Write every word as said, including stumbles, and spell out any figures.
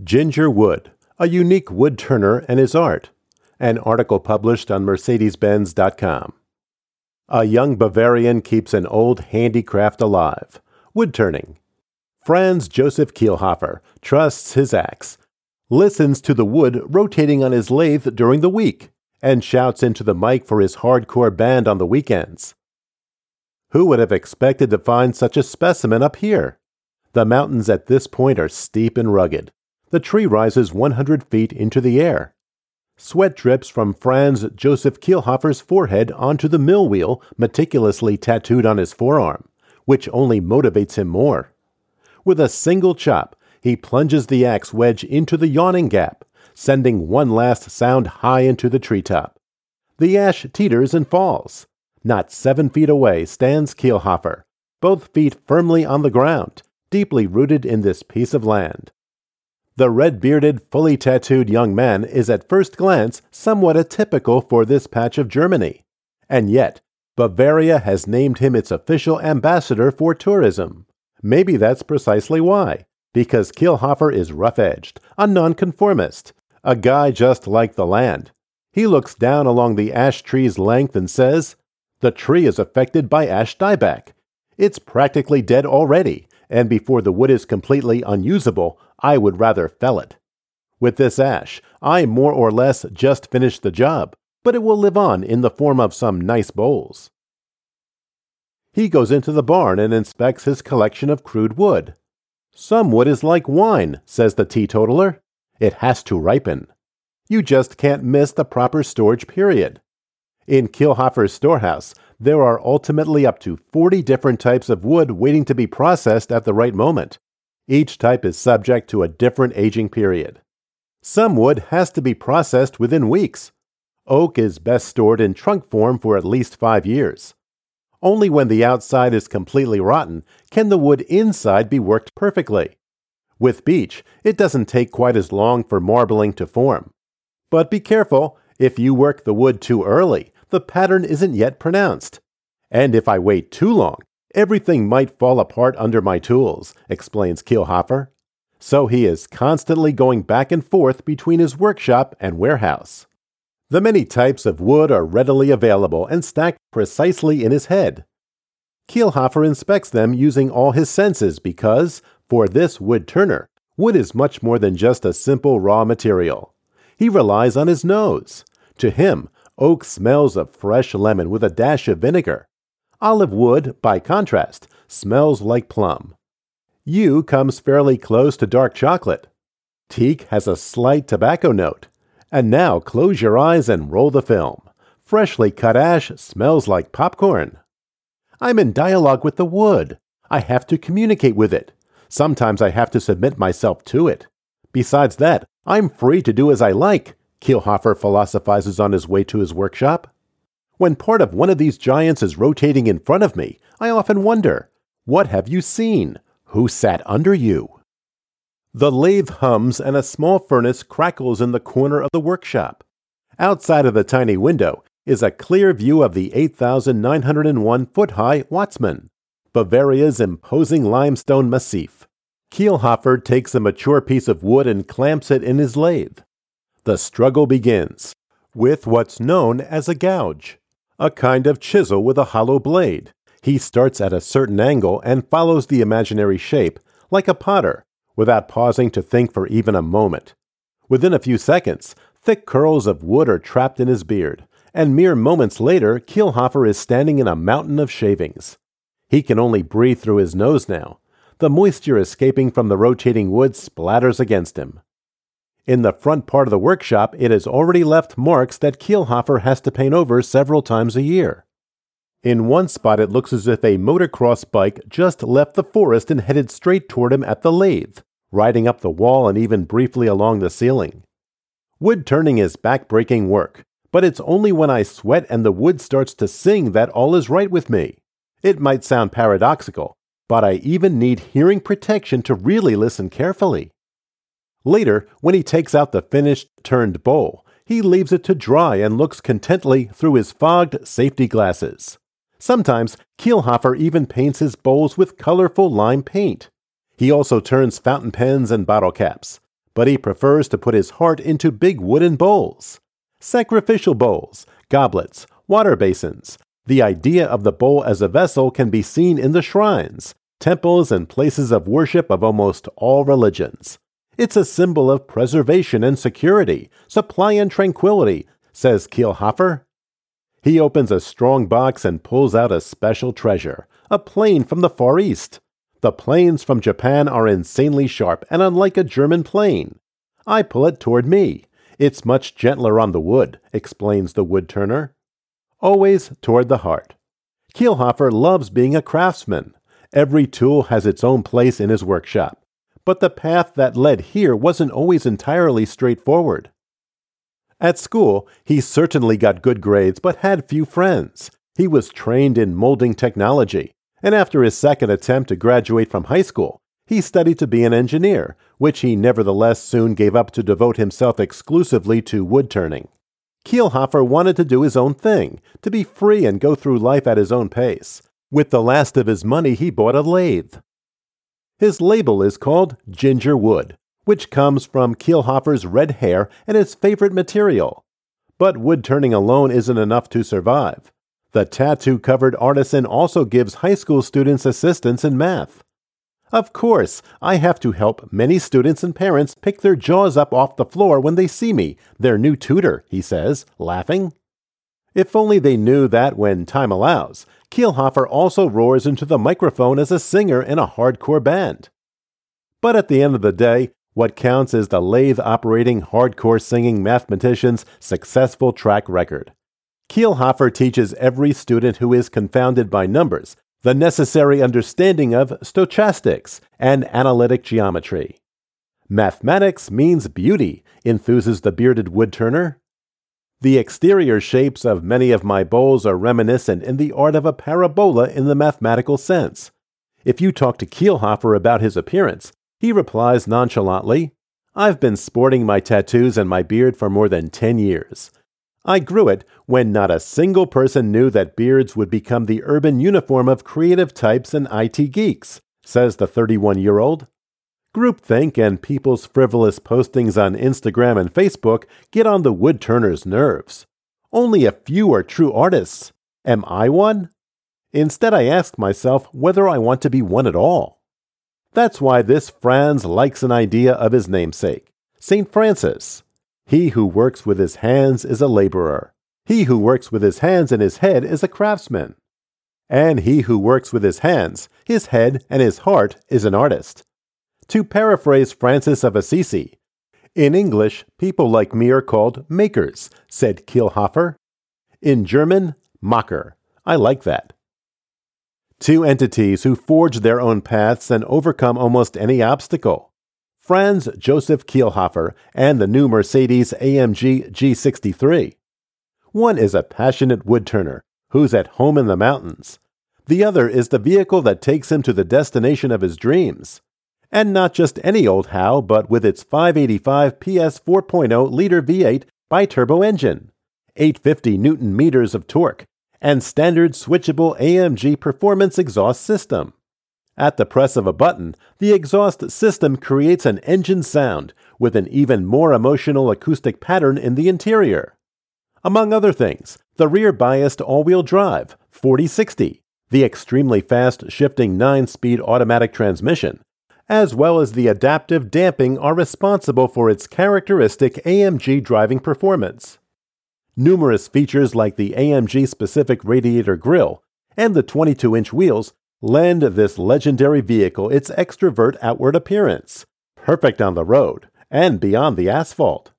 Ginger Wood, a unique wood turner and his art. An article published on Mercedes Benz dot com. A young Bavarian keeps an old handicraft alive. Wood turning. Franz Josef Kielhofer trusts his axe, listens to the wood rotating on his lathe during the week, and shouts into the mic for his hardcore band on the weekends. Who would have expected to find such a specimen up here? The mountains at this point are steep and rugged. The tree rises one hundred feet into the air. Sweat drips from Franz Josef Kielhofer's forehead onto the mill wheel meticulously tattooed on his forearm, which only motivates him more. With a single chop, he plunges the axe wedge into the yawning gap, sending one last sound high into the treetop. The ash teeters and falls. Not seven feet away stands Kielhofer, both feet firmly on the ground, deeply rooted in this piece of land. The red-bearded, fully tattooed young man is at first glance somewhat atypical for this patch of Germany. And yet, Bavaria has named him its official ambassador for tourism. Maybe that's precisely why, because Kielhofer is rough-edged, a nonconformist, a guy just like the land. He looks down along the ash tree's length and says, "The tree is affected by ash dieback. It's practically dead already, and before the wood is completely unusable, I would rather fell it. With this ash, I more or less just finished the job, but it will live on in the form of some nice bowls." He goes into the barn and inspects his collection of crude wood. "Some wood is like wine," says the teetotaler. "It has to ripen. You just can't miss the proper storage period." In Kielhofer's storehouse, there are ultimately up to forty different types of wood waiting to be processed at the right moment. Each type is subject to a different aging period. Some wood has to be processed within weeks. Oak is best stored in trunk form for at least five years. Only when the outside is completely rotten can the wood inside be worked perfectly. With beech, it doesn't take quite as long for marbling to form. But be careful, if you work the wood too early, the pattern isn't yet pronounced. And if I wait too long, everything might fall apart under my tools, explains Kielhofer. So he is constantly going back and forth between his workshop and warehouse. The many types of wood are readily available and stacked precisely in his head. Kielhofer inspects them using all his senses because, for this wood turner, wood is much more than just a simple raw material. He relies on his nose. To him, oak smells of fresh lemon with a dash of vinegar. Olive wood, by contrast, smells like plum. Yew comes fairly close to dark chocolate. Teak has a slight tobacco note. And now close your eyes and roll the film. Freshly cut ash smells like popcorn. I'm in dialogue with the wood. I have to communicate with it. Sometimes I have to submit myself to it. Besides that, I'm free to do as I like, Kielhofer philosophizes on his way to his workshop. When part of one of these giants is rotating in front of me, I often wonder, what have you seen? Who sat under you? The lathe hums and a small furnace crackles in the corner of the workshop. Outside of the tiny window is a clear view of the eight thousand nine hundred one foot high Watzmann, Bavaria's imposing limestone massif. Kielhofer takes a mature piece of wood and clamps it in his lathe. The struggle begins with what's known as a gouge, a kind of chisel with a hollow blade. He starts at a certain angle and follows the imaginary shape, like a potter, without pausing to think for even a moment. Within a few seconds, thick curls of wood are trapped in his beard, and mere moments later, Kielhofer is standing in a mountain of shavings. He can only breathe through his nose now. The moisture escaping from the rotating wood splatters against him. In the front part of the workshop, it has already left marks that Kielhofer has to paint over several times a year. In one spot, it looks as if a motocross bike just left the forest and headed straight toward him at the lathe, riding up the wall and even briefly along the ceiling. Wood turning is back-breaking work, but it's only when I sweat and the wood starts to sing that all is right with me. It might sound paradoxical, but I even need hearing protection to really listen carefully. Later, when he takes out the finished, turned bowl, he leaves it to dry and looks contently through his fogged safety glasses. Sometimes, Kielhofer even paints his bowls with colorful lime paint. He also turns fountain pens and bottle caps. but he prefers to put his heart into big wooden bowls. Sacrificial bowls, goblets, water basins. The idea of the bowl as a vessel can be seen in the shrines, temples, and places of worship of almost all religions. It's a symbol of preservation and security, supply and tranquility, says Kielhafer. He opens a strong box and pulls out a special treasure, a plane from the Far East. The planes from Japan are insanely sharp and unlike a German plane. I pull it toward me. It's much gentler on the wood, explains the woodturner. Always toward the heart. Kielhafer loves being a craftsman. Every tool has its own place in his workshop. But the path that led here wasn't always entirely straightforward. At school, he certainly got good grades but had few friends. He was trained in molding technology, and after his second attempt to graduate from high school, he studied to be an engineer, which he nevertheless soon gave up to devote himself exclusively to wood-turning. Kielhafer wanted to do his own thing, to be free and go through life at his own pace. With the last of his money, he bought a lathe. His label is called Ginger Wood, which comes from Kielhafer's red hair and his favorite material. But wood-turning alone isn't enough to survive. The tattoo-covered artisan also gives high school students assistance in math. Of course, I have to help many students and parents pick their jaws up off the floor when they see me, their new tutor, he says, laughing. If only they knew that when time allows, Kielhafer also roars into the microphone as a singer in a hardcore band. But at the end of the day, what counts is the lathe-operating, hardcore singing mathematician's successful track record. Kielhafer teaches every student who is confounded by numbers the necessary understanding of stochastics and analytic geometry. Mathematics means beauty, enthuses the bearded woodturner. The exterior shapes of many of my bowls are reminiscent in the art of a parabola in the mathematical sense. If you talk to Kielhafer about his appearance, he replies nonchalantly, "I've been sporting my tattoos and my beard for more than ten years. I grew it when not a single person knew that beards would become the urban uniform of creative types and I T geeks," says the thirty-one-year-old. Groupthink and people's frivolous postings on Instagram and Facebook get on the woodturner's nerves. Only a few are true artists. Am I one? Instead, I ask myself whether I want to be one at all. That's why this Franz likes an idea of his namesake, Saint Francis. He who works with his hands is a laborer. He who works with his hands and his head is a craftsman. And he who works with his hands, his head, and his heart is an artist. To paraphrase Francis of Assisi, in English, people like me are called makers, said Kielhafer. In German, Macher. I like that. Two entities who forge their own paths and overcome almost any obstacle. Franz Joseph Kielhafer and the new Mercedes A M G G sixty-three. One is a passionate woodturner who's at home in the mountains. The other is the vehicle that takes him to the destination of his dreams. And not just any old how, but with its five eighty-five P S four point oh liter V eight bi-turbo engine, eight hundred fifty newton meters of torque, and standard switchable A M G performance exhaust system. At the press of a button, the exhaust system creates an engine sound with an even more emotional acoustic pattern in the interior. Among other things, the rear-biased all-wheel drive, forty sixty, the extremely fast shifting nine-speed automatic transmission, as well as the adaptive damping are responsible for its characteristic A M G driving performance. Numerous features like the A M G-specific radiator grille and the twenty-two inch wheels lend this legendary vehicle its extrovert outward appearance, perfect on the road and beyond the asphalt.